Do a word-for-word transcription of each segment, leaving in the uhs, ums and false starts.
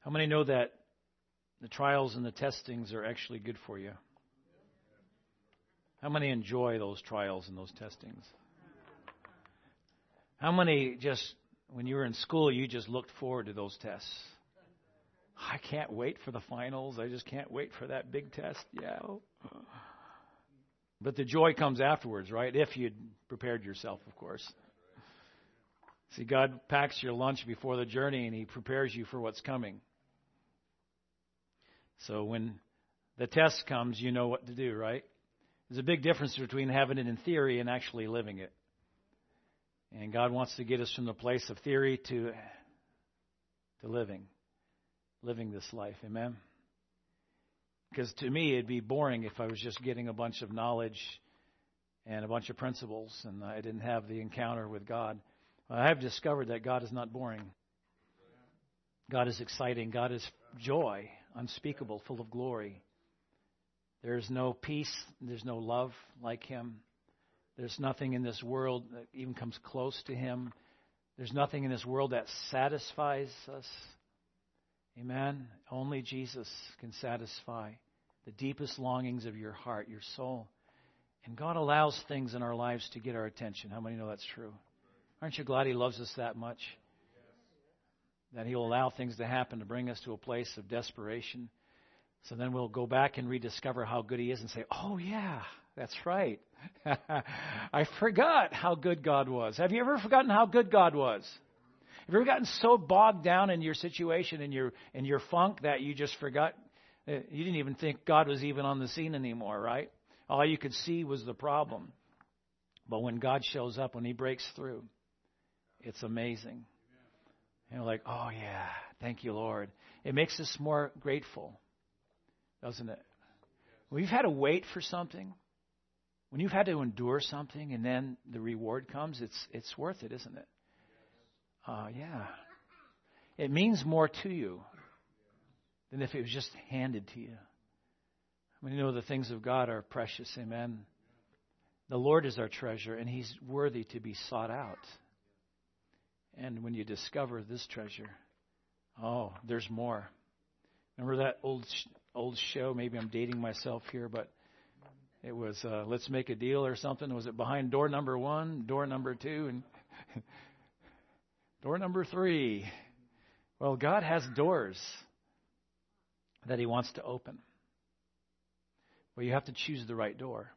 How many know that the trials and the testings are actually good for you? How many enjoy those trials and those testings? How many just, when you were in school, you just looked forward to those tests? I can't wait for the finals. I just can't wait for that big test. Yeah. But the joy comes afterwards, right? If you'd prepared yourself, of course. See, God packs your lunch before the journey, and He prepares you for what's coming. So when the test comes, you know what to do, right? There's a big difference between having it in theory and actually living it. And God wants to get us from the place of theory to to living, living this life. Amen? Because to me, it'd be boring if I was just getting a bunch of knowledge and a bunch of principles and I didn't have the encounter with God. I have discovered that God is not boring. God is exciting. God is joy, unspeakable, full of glory. There's no peace. There's no love like Him. There's nothing in this world that even comes close to Him. There's nothing in this world that satisfies us. Amen. Only Jesus can satisfy the deepest longings of your heart, your soul. And God allows things in our lives to get our attention. How many know that's true? Aren't you glad He loves us that much? That He'll allow things to happen to bring us to a place of desperation. So then we'll go back and rediscover how good He is and say, oh yeah, that's right. I forgot how good God was. Have you ever forgotten how good God was? Have you ever gotten so bogged down in your situation and your in your funk that you just forgot? You didn't even think God was even on the scene anymore, right? All you could see was the problem. But when God shows up, when He breaks through, it's amazing. And we're like, oh yeah, thank you, Lord. It makes us more grateful, doesn't it? When you've had to wait for something, when you've had to endure something, and then the reward comes, it's it's worth it, isn't it? Uh, yeah. It means more to you than if it was just handed to you. I mean, you know the things of God are precious, amen. The Lord is our treasure, and He's worthy to be sought out. And when you discover this treasure, oh, there's more. Remember that old old show? Maybe I'm dating myself here, but it was uh, Let's Make a Deal or something. Was it behind door number one, door number two, and door number three? Well, God has doors that He wants to open. Well, you have to choose the right door.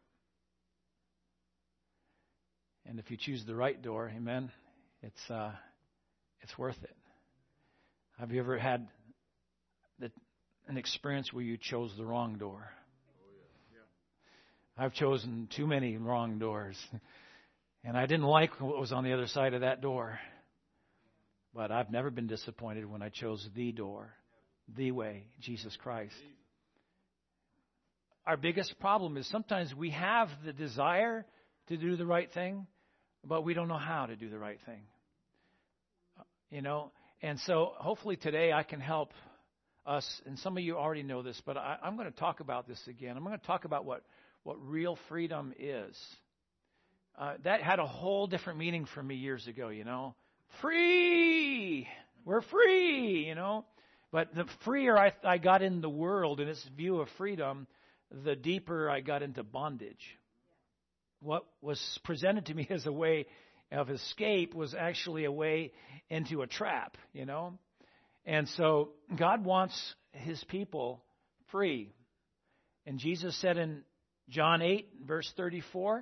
And if you choose the right door, amen, it's uh, it's worth it. Have you ever had the, an experience where you chose the wrong door? Oh, yeah. Yeah. I've chosen too many wrong doors. And I didn't like what was on the other side of that door. But I've never been disappointed when I chose the door, the way, Jesus Christ. Our biggest problem is sometimes we have the desire to do the right thing, but we don't know how to do the right thing. You know, and so hopefully today I can help us, and some of you already know this, but I, I'm going to talk about this again. I'm going to talk about what, what real freedom is. Uh, that had a whole different meaning for me years ago, you know. Free! We're free, you know. But the freer I, I got in the world and its view of freedom, the deeper I got into bondage. What was presented to me as a way of escape was actually a way into a trap, you know. And so God wants His people free. And Jesus said in John eight, verse thirty-four,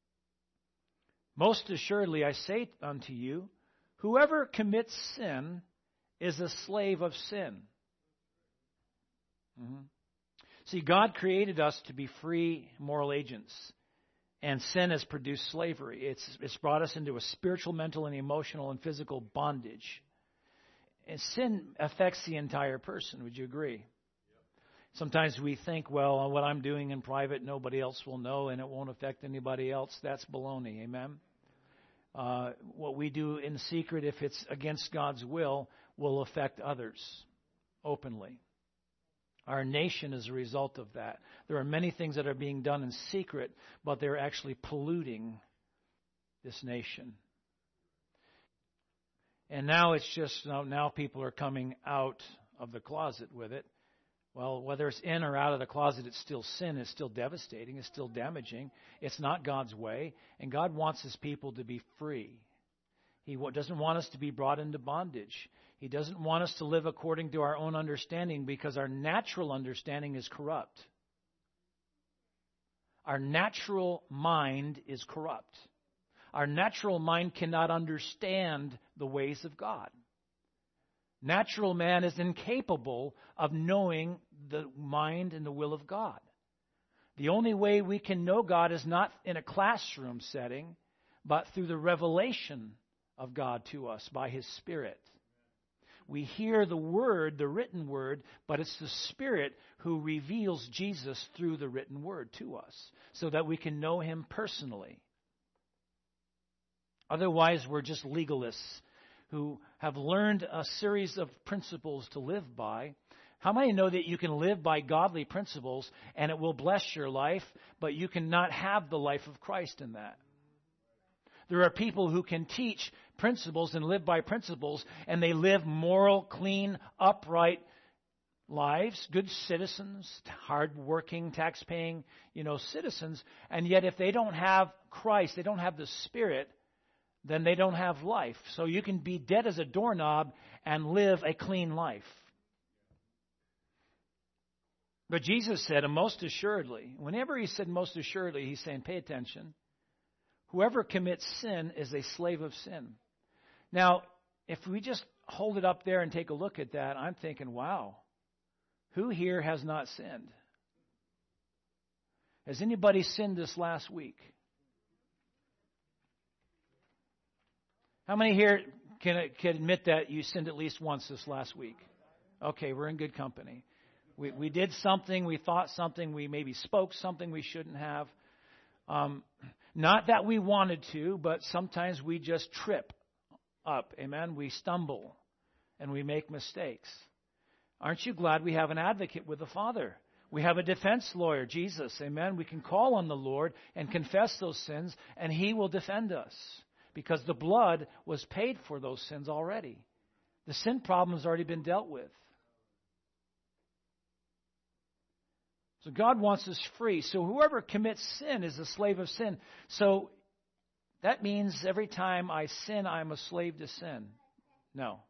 most assuredly I say unto you, whoever commits sin is a slave of sin. Mm-hmm. See, God created us to be free moral agents. And sin has produced slavery. It's, it's brought us into a spiritual, mental, and emotional and physical bondage. And sin affects the entire person. Would you agree? Yep. Sometimes we think, well, what I'm doing in private, nobody else will know, and it won't affect anybody else. That's baloney. Amen? Uh, what we do in secret, if it's against God's will, will affect others openly. Our nation is a result of that. There are many things that are being done in secret, but they're actually polluting this nation. And now it's just, now, now people are coming out of the closet with it. Well, whether it's in or out of the closet, it's still sin. It's still devastating. It's still damaging. It's not God's way. And God wants His people to be free. He doesn't want us to be brought into bondage. He doesn't want us to live according to our own understanding, because our natural understanding is corrupt. Our natural mind is corrupt. Our natural mind cannot understand the ways of God. Natural man is incapable of knowing the mind and the will of God. The only way we can know God is not in a classroom setting, but through the revelation of God to us by His Spirit. We hear the Word, the written Word, but it's the Spirit who reveals Jesus through the written Word to us, so that we can know Him personally. Otherwise, we're just legalists who have learned a series of principles to live by. How many know that you can live by godly principles and it will bless your life, but you cannot have the life of Christ in that? There are people who can teach principles and live by principles, and they live moral, clean, upright lives, good citizens, hard-working, tax-paying, you know, citizens. And yet if they don't have Christ, they don't have the Spirit, then they don't have life. So you can be dead as a doorknob and live a clean life. But Jesus said, and most assuredly, whenever He said most assuredly, He's saying, pay attention. Whoever commits sin is a slave of sin. Now, if we just hold it up there and take a look at that, I'm thinking, wow, who here has not sinned? Has anybody sinned this last week? How many here can, can admit that you sinned at least once this last week? Okay, we're in good company. We, we did something, we thought something, we maybe spoke something we shouldn't have. Um, not that we wanted to, but sometimes we just trip up. Amen? We stumble and we make mistakes. Aren't you glad we have an advocate with the Father? We have a defense lawyer, Jesus. Amen? We can call on the Lord and confess those sins, and He will defend us, because the blood was paid for those sins already. The sin problem has already been dealt with. So God wants us free. So whoever commits sin is a slave of sin. So that means every time I sin, I'm a slave to sin. No.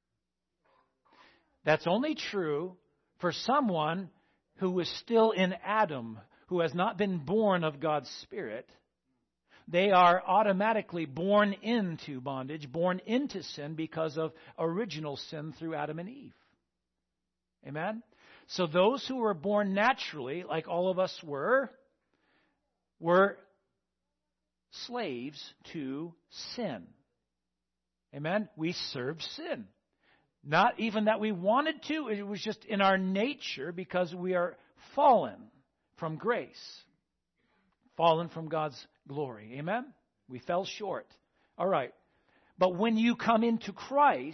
That's only true for someone who is still in Adam, who has not been born of God's Spirit. They are automatically born into bondage, born into sin because of original sin through Adam and Eve. Amen? So those who were born naturally, like all of us were, were slaves to sin. Amen? We served sin. Not even that we wanted to, it was just in our nature, because we are fallen from grace. Fallen from God's glory. Amen? We fell short. All right. But when you come into Christ,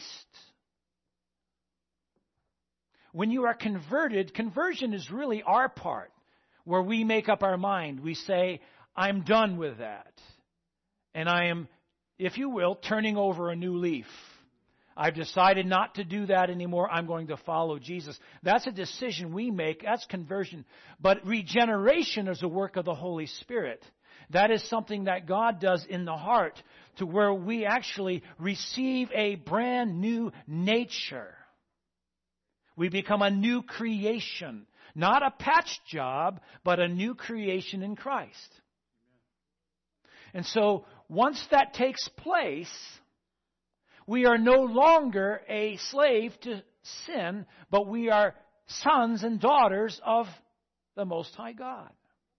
when you are converted, conversion is really our part, where we make up our mind. We say, I'm done with that. And I am, if you will, turning over a new leaf. I've decided not to do that anymore. I'm going to follow Jesus. That's a decision we make. That's conversion. But regeneration is a work of the Holy Spirit. That is something that God does in the heart, to where we actually receive a brand new nature. We become a new creation. Not a patch job, but a new creation in Christ. And so once that takes place, we are no longer a slave to sin, but we are sons and daughters of the Most High God.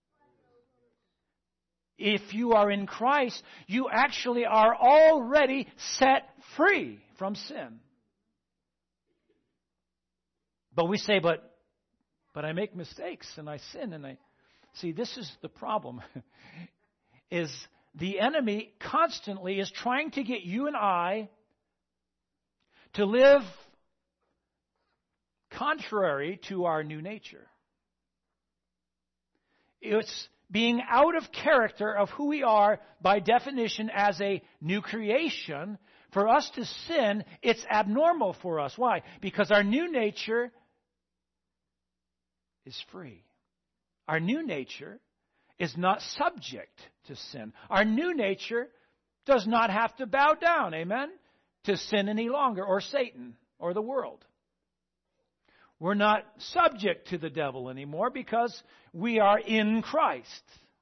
If you are in Christ, you actually are already set free from sin. But we say, but but I make mistakes and I sin and I... See, this is the problem. Is the enemy constantly is trying to get you and I to live contrary to our new nature. It's being out of character of who we are by definition as a new creation For us to sin, it's abnormal for us. Why? Because our new nature is free. Our new nature is not subject to sin. Our new nature does not have to bow down, amen, to sin any longer, or Satan, or the world. We're not subject to the devil anymore because we are in Christ.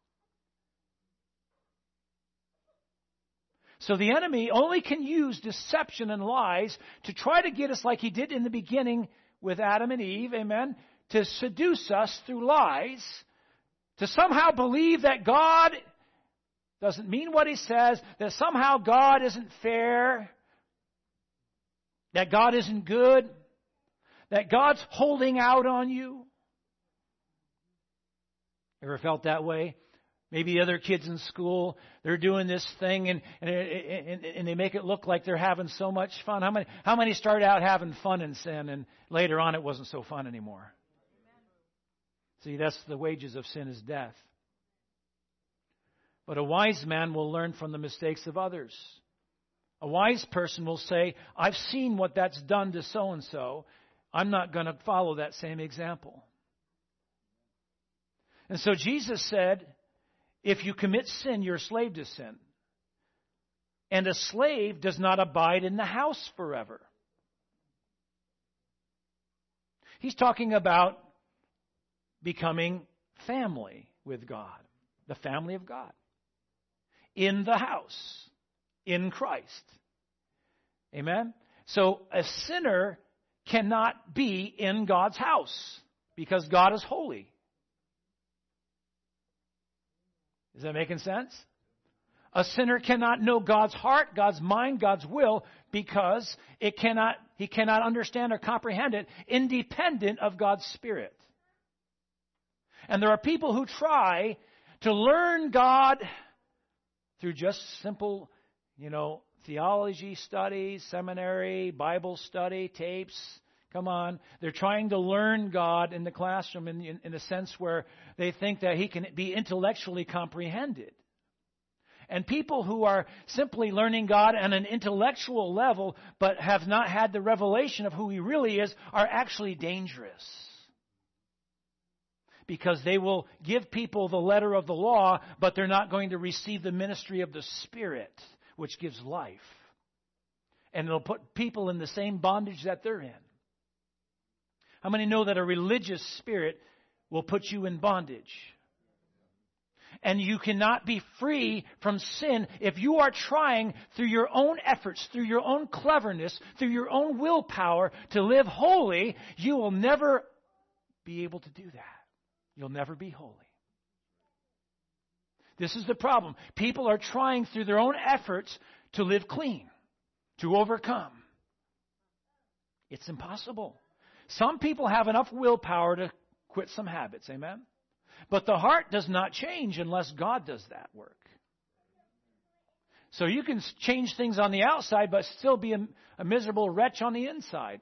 So the enemy only can use deception and lies to try to get us like he did in the beginning with Adam and Eve, amen, to seduce us through lies, to somehow believe that God doesn't mean what he says, that somehow God isn't fair, that God isn't good, that God's holding out on you. Ever felt that way? Maybe other kids in school, they're doing this thing and, and, and, and they make it look like they're having so much fun. How many, how many started out having fun in sin and later on it wasn't so fun anymore? See, that's the wages of sin is death. But a wise man will learn from the mistakes of others. A wise person will say, I've seen what that's done to so-and-so. I'm not going to follow that same example. And so Jesus said, if you commit sin, you're a slave to sin. And a slave does not abide in the house forever. He's talking about becoming family with God, the family of God, in the house, in Christ. Amen? So a sinner cannot be in God's house because God is holy. Is that making sense? A sinner cannot know God's heart, God's mind, God's will because it cannot, he cannot understand or comprehend it independent of God's Spirit. And there are people who try to learn God through just simple, you know, theology studies, seminary, Bible study, tapes. Come on. They're trying to learn God in the classroom in, in, in a sense where they think that he can be intellectually comprehended. And people who are simply learning God on an intellectual level but have not had the revelation of who he really is are actually dangerous. Because they will give people the letter of the law, but they're not going to receive the ministry of the Spirit, which gives life. And it'll put people in the same bondage that they're in. How many know that a religious spirit will put you in bondage? And you cannot be free from sin if you are trying through your own efforts, through your own cleverness, through your own willpower to live holy. You will never be able to do that. You'll never be holy. This is the problem. People are trying through their own efforts to live clean, to overcome. It's impossible. Some people have enough willpower to quit some habits, amen? But the heart does not change unless God does that work. So you can change things on the outside but still be a, a miserable wretch on the inside.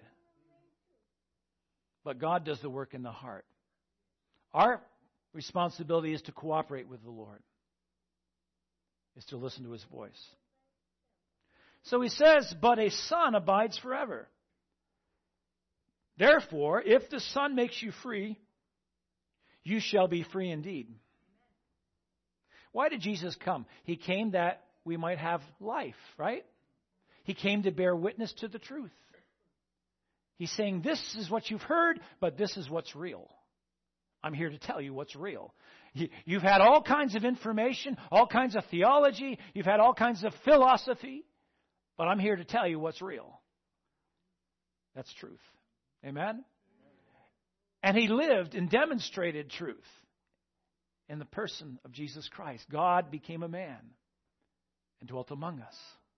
But God does the work in the heart. Our responsibility is to cooperate with the Lord, is to listen to his voice. So he says, but a son abides forever. Therefore, if the Son makes you free, you shall be free indeed. Why did Jesus come? He came that we might have life, right? He came to bear witness to the truth. He's saying, this is what you've heard, but this is what's real. I'm here to tell you what's real. You've had all kinds of information, all kinds of theology, you've had all kinds of philosophy, but I'm here to tell you what's real. That's truth. Amen? And he lived and demonstrated truth in the person of Jesus Christ. God became a man and dwelt among us.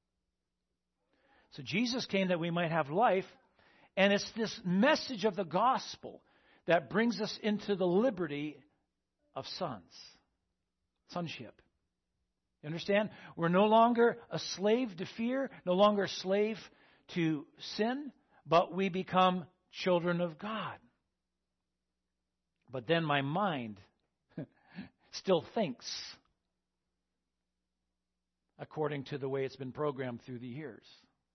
So Jesus came that we might have life, and it's this message of the gospel that brings us into the liberty of sons, sonship. You understand? We're no longer a slave to fear, no longer a slave to sin, but we become children of God. But then my mind still thinks according to the way it's been programmed through the years.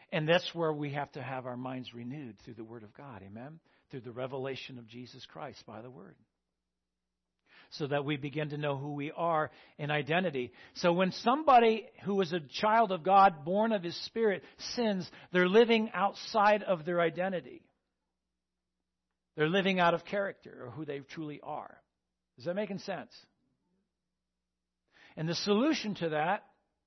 And that's where we have to have our minds renewed through the Word of God. Amen? Through the revelation of Jesus Christ by the Word. So that we begin to know who we are in identity. So when somebody who is a child of God, born of His Spirit, sins, they're living outside of their identity. They're living out of character or who they truly are. Is that making sense? And the solution to that,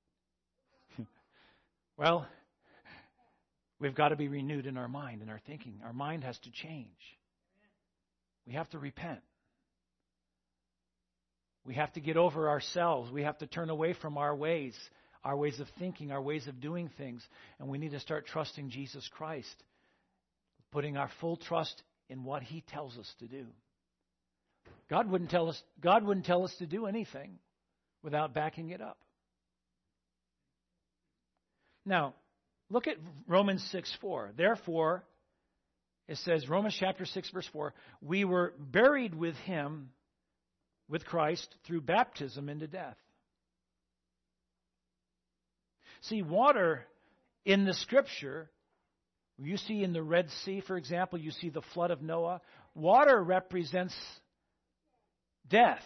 well, we've got to be renewed in our mind and our thinking. Our mind has to change. We have to repent. We have to get over ourselves. We have to turn away from our ways, our ways of thinking, our ways of doing things. And we need to start trusting Jesus Christ, putting our full trust in what He tells us to do. God wouldn't tell us, God wouldn't tell us to do anything without backing it up. Now, look at Romans six four. Therefore, it says, Romans chapter six, verse four, we were buried with Him, with Christ, through baptism into death. See, water in the Scripture, you see in the Red Sea, for example, you see the flood of Noah. Water represents death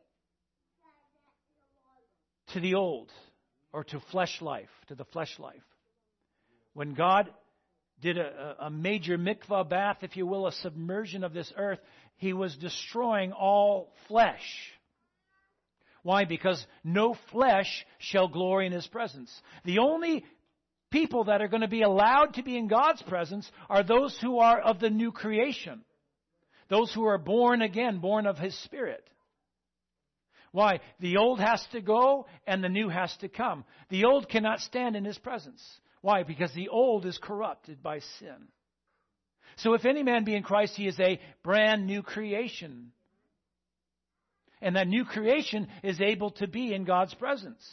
to the old, or to flesh life, to the flesh life. When God did a, a major mikvah bath, if you will, a submersion of this earth, He was destroying all flesh. Why? Because no flesh shall glory in His presence. The only people that are going to be allowed to be in God's presence are those who are of the new creation. Those who are born again, born of His Spirit. Why? The old has to go and the new has to come. The old cannot stand in His presence. Why? Because the old is corrupted by sin. So if any man be in Christ, he is a brand new creation. And that new creation is able to be in God's presence.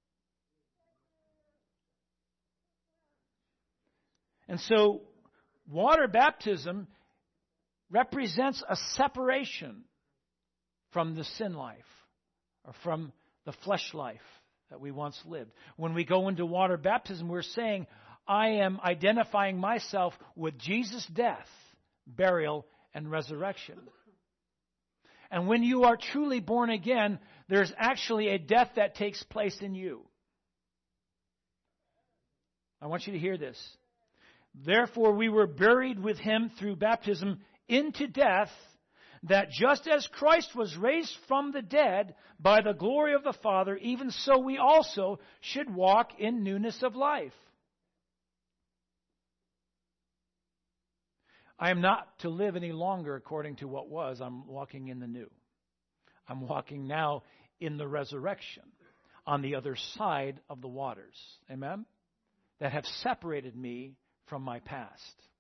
And so, water baptism represents a separation from the sin life, or from the flesh life that we once lived. When we go into water baptism, we're saying, I am identifying myself with Jesus' death, burial, and resurrection. And when you are truly born again, there's actually a death that takes place in you. I want you to hear this. Therefore, we were buried with Him through baptism into death, that just as Christ was raised from the dead by the glory of the Father, even so we also should walk in newness of life. I am not to live any longer according to what was. I'm walking in the new. I'm walking now in the resurrection, on the other side of the waters. Amen? That have separated me from my past.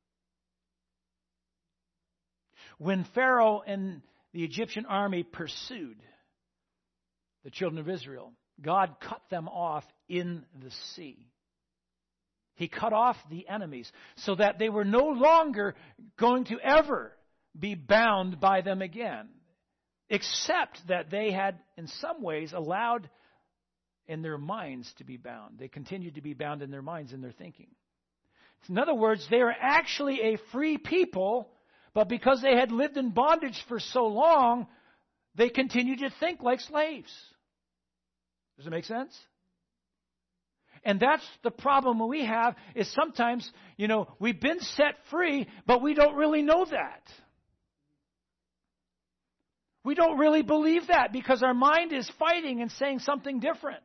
When Pharaoh and the Egyptian army pursued the children of Israel, God cut them off in the sea. He cut off the enemies so that they were no longer going to ever be bound by them again, except that they had in some ways allowed in their minds to be bound. They continued to be bound in their minds and their thinking. In other words, they are actually a free people, but because they had lived in bondage for so long, they continued to think like slaves. Does it make sense? And that's the problem we have, is sometimes, you know, we've been set free, but we don't really know that. We don't really believe that because our mind is fighting and saying something different.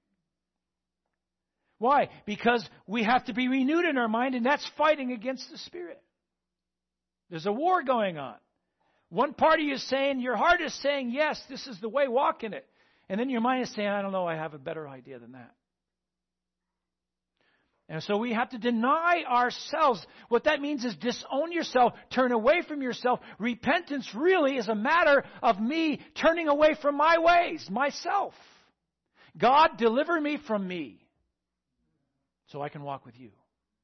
Why? Because we have to be renewed in our mind, and that's fighting against the Spirit. There's a war going on. One part of you is saying, your heart is saying, yes, this is the way, walk in it. And then your mind is saying, I don't know, I have a better idea than that. And so we have to deny ourselves. What that means is disown yourself, turn away from yourself. Repentance really is a matter of me turning away from my ways, myself. God, deliver me from me so I can walk with you.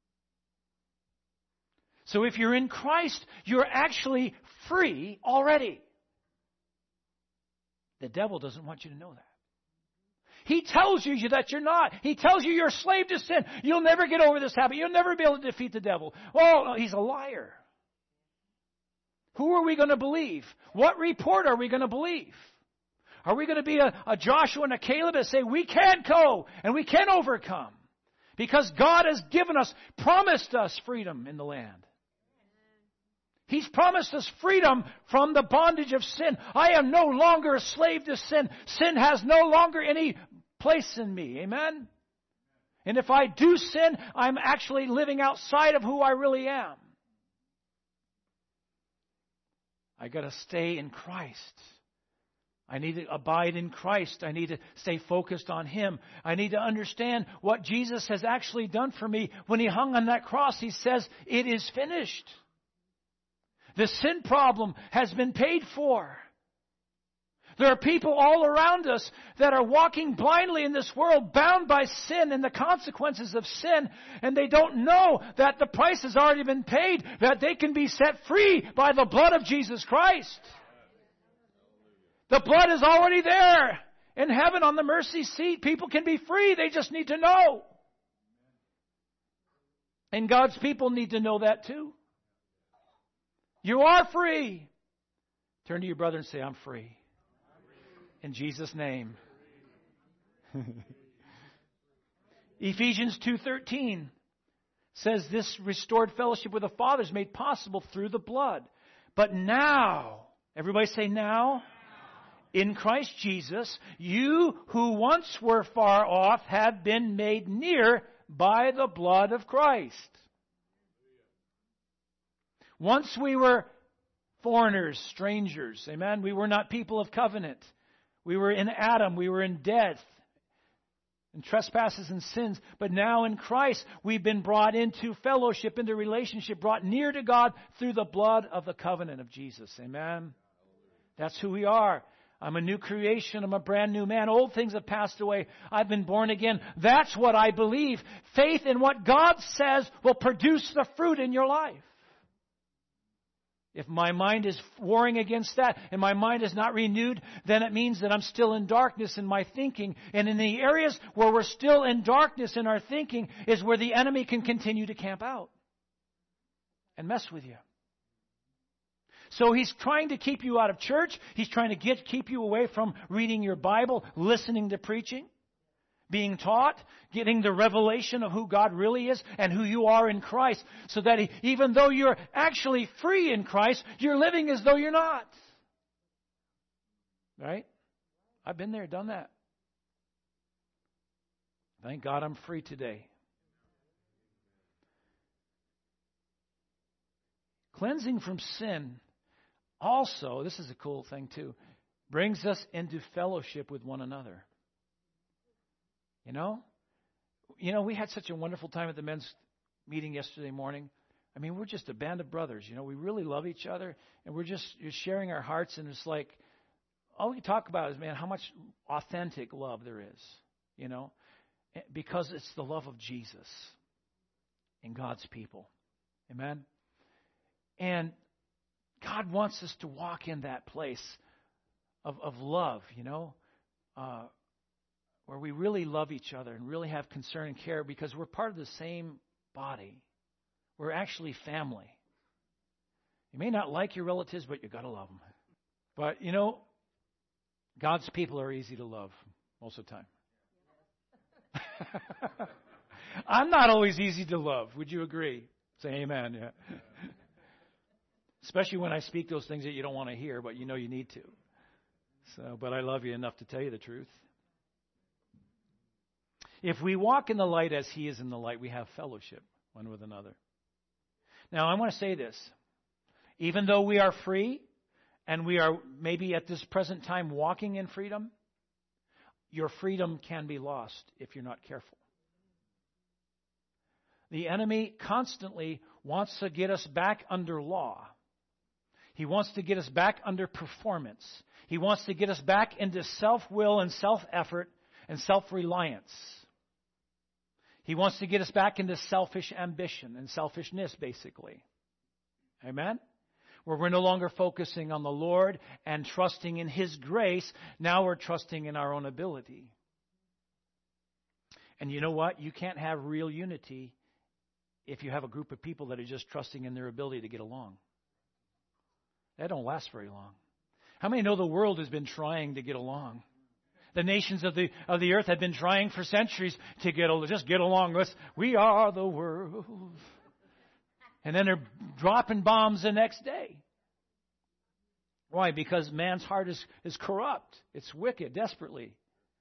So if you're in Christ, you're actually free already. The devil doesn't want you to know that. He tells you that you're not. He tells you you're a slave to sin. You'll never get over this habit. You'll never be able to defeat the devil. Oh, no, he's a liar. Who are we going to believe? What report are we going to believe? Are we going to be a, a Joshua and a Caleb that say we can go and we can overcome? Because God has given us, promised us freedom in the land. He's promised us freedom from the bondage of sin. I am no longer a slave to sin. Sin has no longer any place in me. Amen? And if I do sin, I'm actually living outside of who I really am. I got to stay in Christ. I need to abide in Christ. I need to stay focused on Him. I need to understand what Jesus has actually done for me. When He hung on that cross, He says, "It is finished." The sin problem has been paid for. There are people all around us that are walking blindly in this world, bound by sin and the consequences of sin, and they don't know that the price has already been paid, that they can be set free by the blood of Jesus Christ. The blood is already there in heaven on the mercy seat. People can be free. They just need to know. And God's people need to know that too. You are free. Turn to your brother and say, "I'm free." In Jesus' name. Ephesians two thirteen says this restored fellowship with the Father is made possible through the blood. But now, everybody say now. In Christ Jesus, you who once were far off have been made near by the blood of Christ. Once we were foreigners, strangers, amen? We were not people of covenant. We were in Adam, we were in death, in trespasses and sins. But now in Christ, we've been brought into fellowship, into relationship, brought near to God through the blood of the covenant of Jesus, amen? That's who we are. I'm a new creation. I'm a brand new man. Old things have passed away. I've been born again. That's what I believe. Faith in what God says will produce the fruit in your life. If my mind is warring against that and my mind is not renewed, then it means that I'm still in darkness in my thinking. And in the areas where we're still in darkness in our thinking is where the enemy can continue to camp out and mess with you. So he's trying to keep you out of church. He's trying to get keep you away from reading your Bible, listening to preaching, being taught, getting the revelation of who God really is and who you are in Christ. So that he, even though you're actually free in Christ, you're living as though you're not. Right? I've been there, done that. Thank God I'm free today. Cleansing from sin also, this is a cool thing too, brings us into fellowship with one another. You know? You know, we had such a wonderful time at the men's meeting yesterday morning. I mean, we're just a band of brothers. You know, we really love each other, and we're just you're sharing our hearts, and it's like, all we talk about is, man, how much authentic love there is, you know? Because it's the love of Jesus and God's people. Amen? And God wants us to walk in that place of, of love, you know, uh, where we really love each other and really have concern and care because we're part of the same body. We're actually family. You may not like your relatives, but you got to love them. But, you know, God's people are easy to love most of the time. I'm not always easy to love. Would you agree? Say amen. Yeah. Especially when I speak those things that you don't want to hear, but you know you need to. So, but I love you enough to tell you the truth. If we walk in the light as He is in the light, we have fellowship one with another. Now, I want to say this. Even though we are free, and we are maybe at this present time walking in freedom, your freedom can be lost if you're not careful. The enemy constantly wants to get us back under law. He wants to get us back under performance. He wants to get us back into self-will and self-effort and self-reliance. He wants to get us back into selfish ambition and selfishness, basically. Amen? Where we're no longer focusing on the Lord and trusting in His grace. Now we're trusting in our own ability. And you know what? You can't have real unity if you have a group of people that are just trusting in their ability to get along. That don't last very long. How many know the world has been trying to get along? The nations of the of the earth have been trying for centuries to get just get along. Let's, we are the world. And then they're dropping bombs the next day. Why? Because man's heart is, is corrupt. It's wicked, desperately.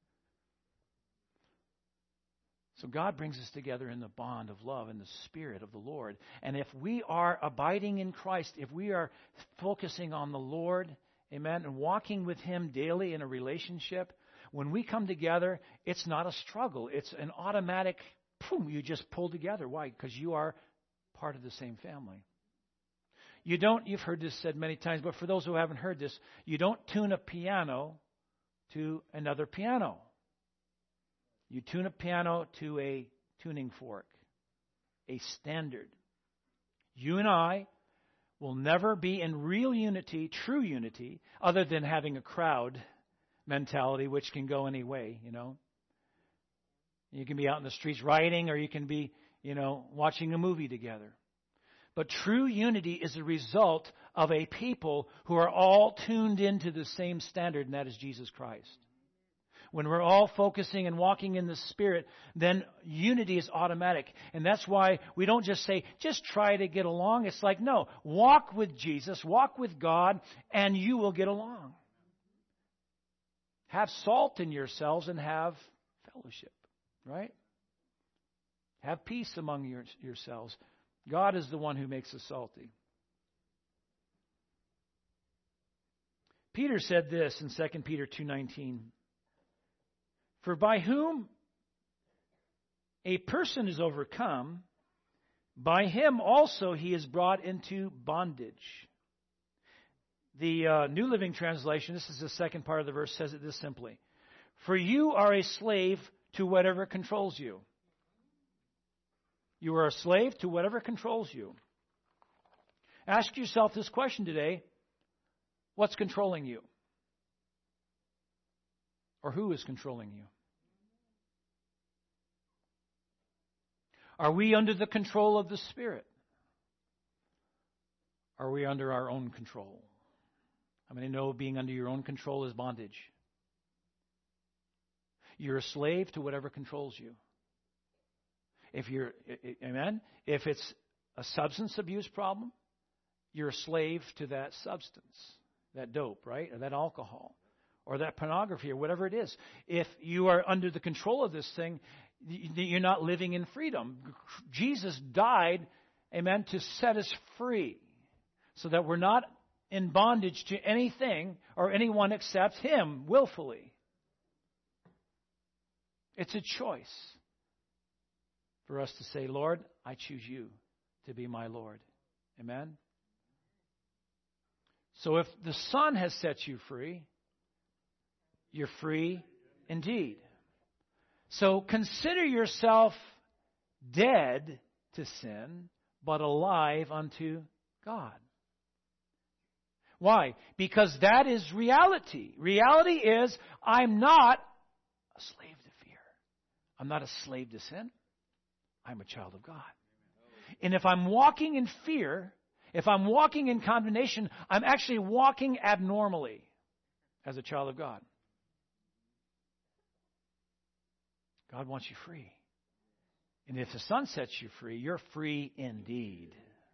So God brings us together in the bond of love and the Spirit of the Lord. And if we are abiding in Christ, if we are focusing on the Lord, amen, and walking with Him daily in a relationship, when we come together, it's not a struggle. It's an automatic, boom, you just pull together. Why? Because you are part of the same family. You don't, you've heard this said many times, but for those who haven't heard this, you don't tune a piano to another piano. You tune a piano to a tuning fork, a standard. You and I will never be in real unity, true unity, other than having a crowd mentality, which can go any way, you know. You can be out in the streets riding, or you can be, you know, watching a movie together. But true unity is a result of a people who are all tuned into the same standard, and that is Jesus Christ. When we're all focusing and walking in the Spirit, then unity is automatic. And that's why we don't just say, just try to get along. It's like, no, walk with Jesus, walk with God, and you will get along. Have salt in yourselves and have fellowship, right? Have peace among your, yourselves. God is the one who makes us salty. Peter said this in Second Peter two nineteen. For by whom a person is overcome, by him also he is brought into bondage. The uh, New Living Translation, this is the second part of the verse, says it this simply. For you are a slave to whatever controls you. You are a slave to whatever controls you. Ask yourself this question today. What's controlling you? Or who is controlling you? Are we under the control of the Spirit? Are we under our own control? How many know being under your own control is bondage? You're a slave to whatever controls you. If you're, amen? If it's a substance abuse problem, you're a slave to that substance, that dope, right? Or that alcohol, or that pornography, or whatever it is. If you are under the control of this thing, you're not living in freedom. Jesus died, amen, to set us free so that we're not in bondage to anything or anyone except Him willfully. It's a choice for us to say, Lord, I choose you to be my Lord. Amen? So if the Son has set you free, you're free indeed. So consider yourself dead to sin, but alive unto God. Why? Because that is reality. Reality is I'm not a slave to fear. I'm not a slave to sin. I'm a child of God. And if I'm walking in fear, if I'm walking in condemnation, I'm actually walking abnormally as a child of God. God wants you free. And if the Son sets you free, you're free indeed.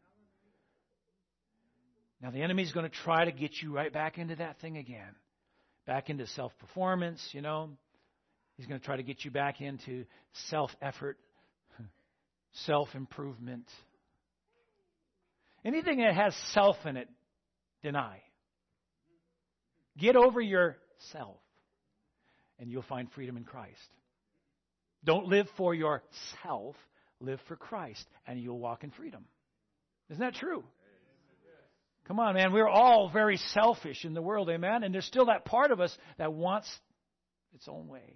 Now the enemy's going to try to get you right back into that thing again. Back into self-performance, you know. He's going to try to get you back into self-effort, self-improvement. Anything that has self in it, deny. Get over yourself, and you'll find freedom in Christ. Don't live for yourself. Live for Christ, and you'll walk in freedom. Isn't that true? Come on, man. We're all very selfish in the world, amen? And there's still that part of us that wants its own way.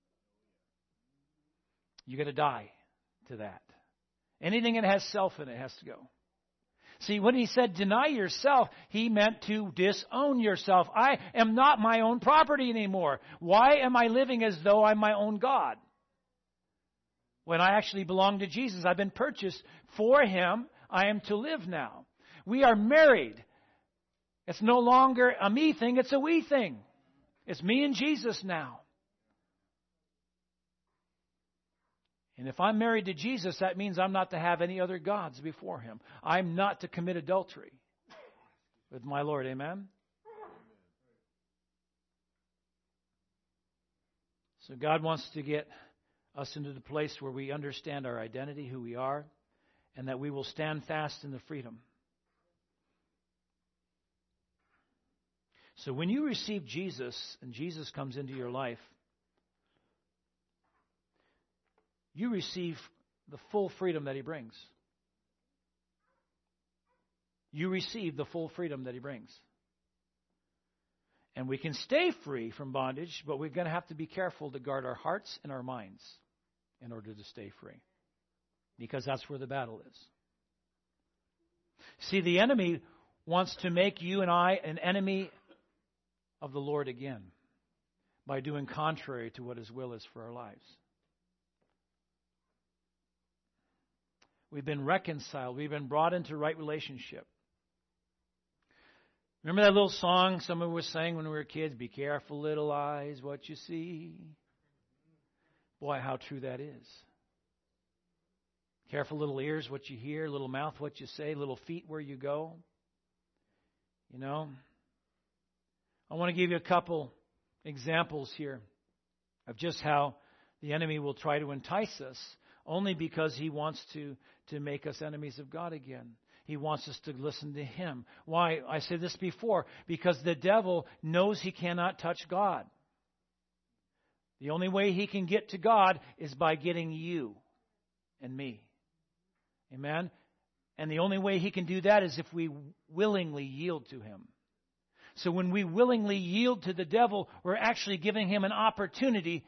You got to die to that. Anything that has self in it has to go. See, when he said deny yourself, he meant to disown yourself. I am not my own property anymore. Why am I living as though I'm my own God? When I actually belong to Jesus, I've been purchased for Him. I am to live now. We are married. It's no longer a me thing, it's a we thing. It's me and Jesus now. And if I'm married to Jesus, that means I'm not to have any other gods before Him. I'm not to commit adultery with my Lord. Amen? So God wants to get us into the place where we understand our identity, who we are, and that we will stand fast in the freedom. So when you receive Jesus and Jesus comes into your life, you receive the full freedom that He brings. You receive the full freedom that He brings. And we can stay free from bondage, but we're going to have to be careful to guard our hearts and our minds in order to stay free. Because that's where the battle is. See, the enemy wants to make you and I an enemy of the Lord again by doing contrary to what His will is for our lives. We've been reconciled. We've been brought into right relationship. Remember that little song someone was saying when we were kids? Be careful, little eyes, what you see. Boy, how true that is. Careful, little ears, what you hear. Little mouth, what you say. Little feet, where you go. You know, I want to give you a couple examples here of just how the enemy will try to entice us only because he wants to, to make us enemies of God again. He wants us to listen to him. Why? I said this before. Because the devil knows he cannot touch God. The only way he can get to God is by getting you and me. Amen? And the only way he can do that is if we willingly yield to him. So when we willingly yield to the devil, we're actually giving him an opportunity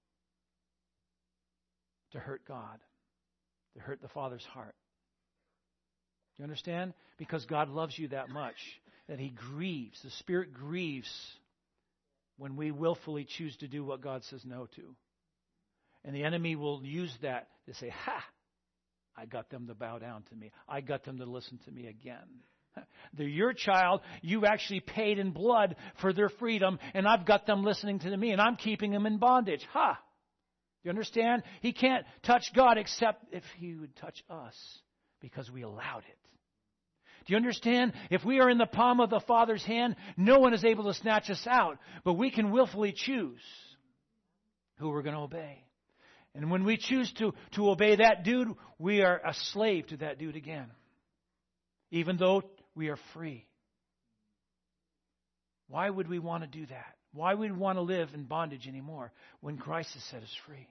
to hurt God, to hurt the Father's heart. Do you understand? Because God loves you that much that He grieves. The Spirit grieves when we willfully choose to do what God says no to. And the enemy will use that to say, ha, I got them to bow down to me. I got them to listen to me again. They're your child. You actually paid in blood for their freedom, and I've got them listening to me, and I'm keeping them in bondage. Ha! Do you understand? He can't touch God except if He would touch us because we allowed it. Do you understand? If we are in the palm of the Father's hand, no one is able to snatch us out, but we can willfully choose who we're going to obey. And when we choose to, to obey that dude, we are a slave to that dude again, even though we are free. Why would we want to do that? Why would we want to live in bondage anymore when Christ has set us free?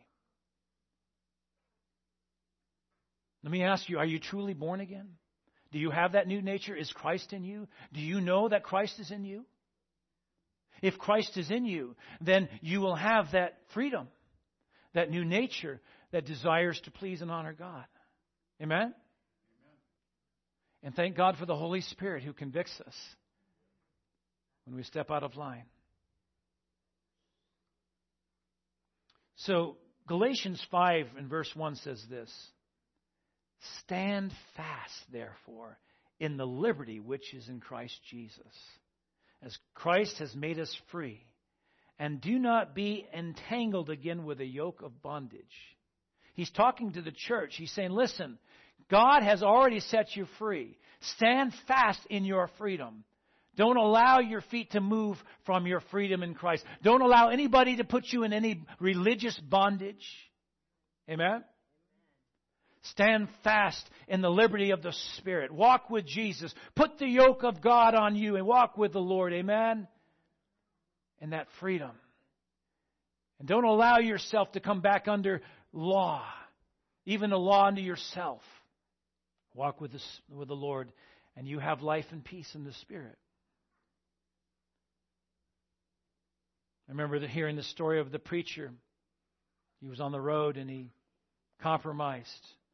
Let me ask you, are you truly born again? Do you have that new nature? Is Christ in you? Do you know that Christ is in you? If Christ is in you, then you will have that freedom, that new nature that desires to please and honor God. Amen? Amen. And thank God for the Holy Spirit who convicts us when we step out of line. So Galatians five and verse one says this. Stand fast, therefore, in the liberty which is in Christ Jesus, as Christ has made us free. And do not be entangled again with a yoke of bondage. He's talking to the church. He's saying, listen, God has already set you free. Stand fast in your freedom. Don't allow your feet to move from your freedom in Christ. Don't allow anybody to put you in any religious bondage. Amen? Stand fast in the liberty of the Spirit. Walk with Jesus. Put the yoke of God on you and walk with the Lord. Amen? And that freedom. And don't allow yourself to come back under law. Even the law unto yourself. Walk with the, with the Lord and you have life and peace in the Spirit. I remember the, hearing the story of the preacher. He was on the road and he compromised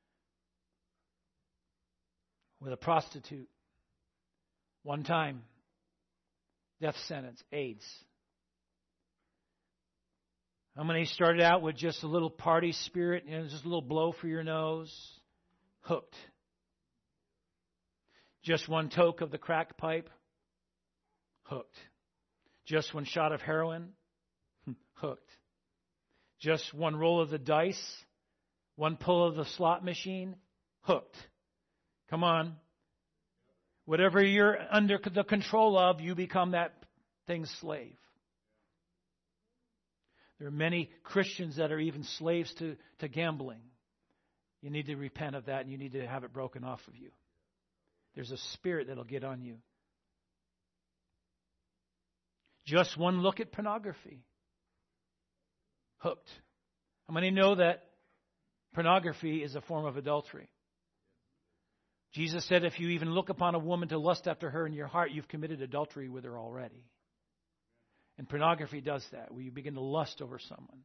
with a prostitute. One time, death sentence, AIDS. How many started out with just a little party spirit, you know, just a little blow for your nose? Hooked. Just one toke of the crack pipe? Hooked. Just one shot of heroin? Hooked. Just one roll of the dice? One pull of the slot machine? Hooked. Come on. Whatever you're under the control of, you become that thing's slave. There are many Christians that are even slaves to, to gambling. You need to repent of that, and you need to have it broken off of you. There's a spirit that'll get on you. Just one look at pornography. Hooked. How many know that pornography is a form of adultery? Jesus said if you even look upon a woman to lust after her in your heart, you've committed adultery with her already. And pornography does that, where you begin to lust over someone.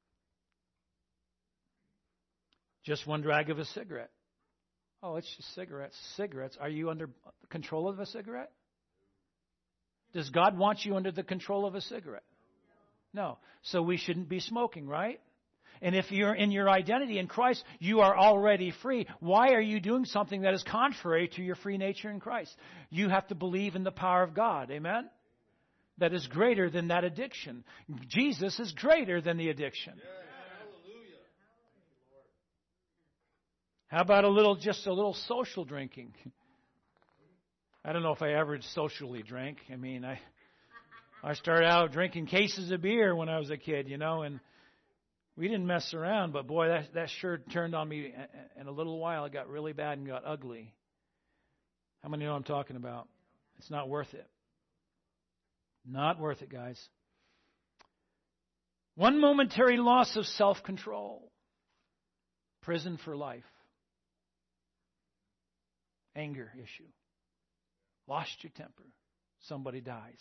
Just one drag of a cigarette. Oh, it's just cigarettes. Cigarettes. Are you under control of a cigarette? Does God want you under the control of a cigarette? No. So we shouldn't be smoking, right? And if you're in your identity in Christ, you are already free. Why are you doing something that is contrary to your free nature in Christ? You have to believe in the power of God. Amen? That is greater than that addiction. Jesus is greater than the addiction. How about a little, just a little social drinking? I don't know if I ever socially drank. I mean, I I started out drinking cases of beer when I was a kid, you know, and we didn't mess around. But boy, that that sure turned on me. In a little while, it got really bad and got ugly. How many know what I'm talking about? It's not worth it. Not worth it, guys. One momentary loss of self-control. Prison for life. Anger issue. Lost your temper. Somebody dies.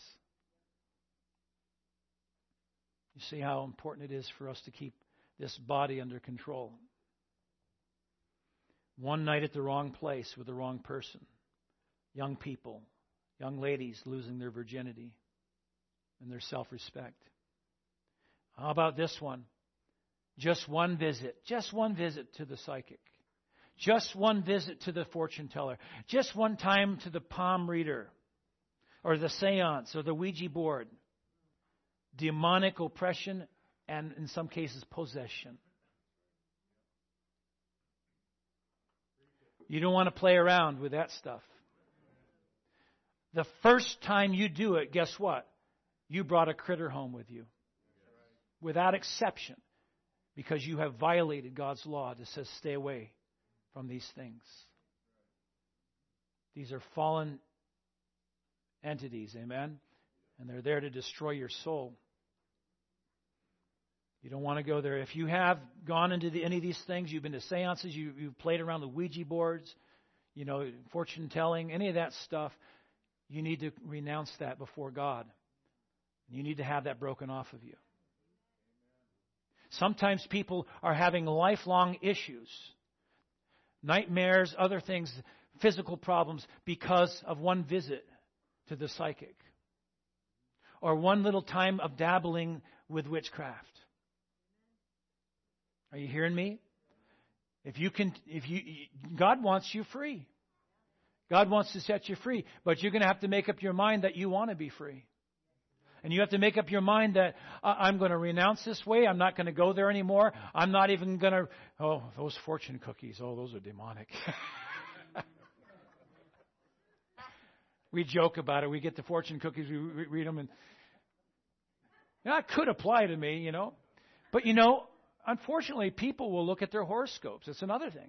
You see how important it is for us to keep this body under control. One night at the wrong place with the wrong person. Young people, young ladies losing their virginity and their self-respect. How about this one? Just one visit. Just one visit to the psychic. Just one visit to the fortune teller. Just one time to the palm reader. Or the seance or the Ouija board. Demonic oppression and in some cases possession. You don't want to play around with that stuff. The first time you do it, guess what? You brought a critter home with you. Without exception. Because you have violated God's law that says stay away from these things. These are fallen entities, amen? And they're there to destroy your soul. You don't want to go there. If you have gone into the, any of these things, you've been to seances, you, you've played around the Ouija boards, you know, fortune telling, any of that stuff, you need to renounce that before God. You need to have that broken off of you. Sometimes people are having lifelong issues, nightmares, other things, physical problems because of one visit to the psychic or one little time of dabbling with witchcraft. Are you hearing me? If you can, if you, God wants you free. God wants to set you free, but you're going to have to make up your mind that you want to be free. And you have to make up your mind that uh, I'm going to renounce this way. I'm not going to go there anymore. I'm not even going to, oh, those fortune cookies, oh, those are demonic. We joke about it. We get the fortune cookies, we read them, and that could apply to me, you know. But, you know, unfortunately, people will look at their horoscopes. It's another thing.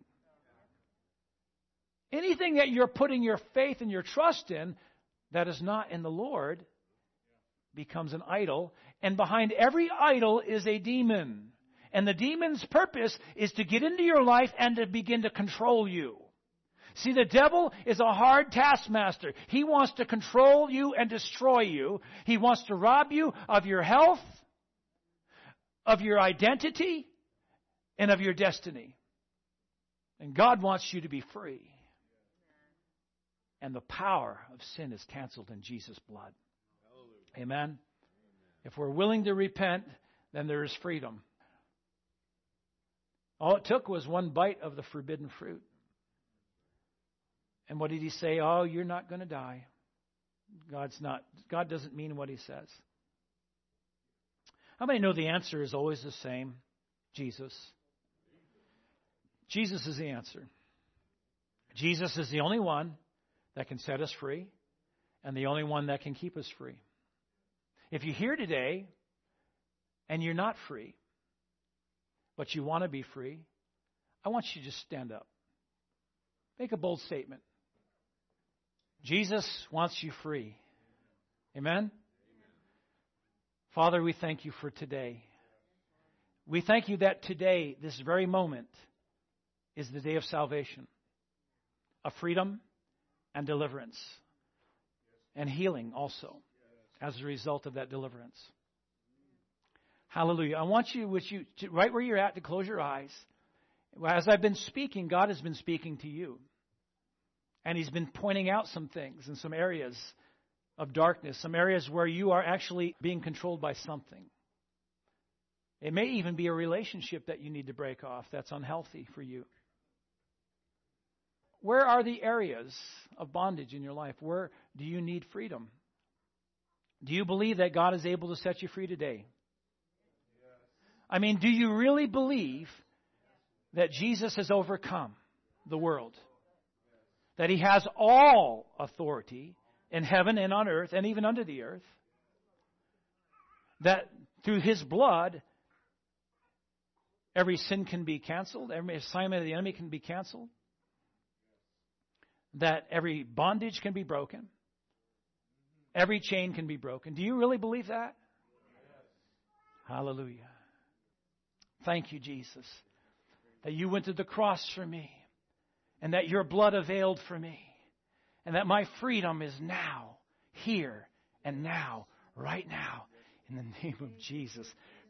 Anything that you're putting your faith and your trust in that is not in the Lord becomes an idol. And behind every idol is a demon. And the demon's purpose is to get into your life and to begin to control you. See, the devil is a hard taskmaster. He wants to control you and destroy you. He wants to rob you of your health, of your identity, and of your destiny. And God wants you to be free. And the power of sin is canceled in Jesus' blood. Amen. If we're willing to repent, then there is freedom. All it took was one bite of the forbidden fruit. And what did he say? Oh, you're not going to die. God's not. God doesn't mean what he says. How many know the answer is always the same? Jesus. Jesus is the answer. Jesus is the only one that can set us free and the only one that can keep us free. If you're here today and you're not free, but you want to be free, I want you to just stand up. Make a bold statement. Jesus wants you free. Amen? Amen? Father, we thank you for today. We thank you that today, this very moment, is the day of salvation, of freedom and deliverance, and healing also as a result of that deliverance. Hallelujah. I want you, with you to, right where you're at, to close your eyes. As I've been speaking, God has been speaking to you. And He's been pointing out some things in some areas of darkness, some areas where you are actually being controlled by something. It may even be a relationship that you need to break off that's unhealthy for you. Where are the areas of bondage in your life? Where do you need freedom? Do you believe that God is able to set you free today? I mean, do you really believe that Jesus has overcome the world? That He has all authority in heaven and on earth and even under the earth? That through His blood, every sin can be canceled, every assignment of the enemy can be canceled? That every bondage can be broken? Every chain can be broken? Do you really believe that? Hallelujah. Thank you, Jesus, that you went to the cross for me and that your blood availed for me and that my freedom is now, here and now, right now, in the name of Jesus.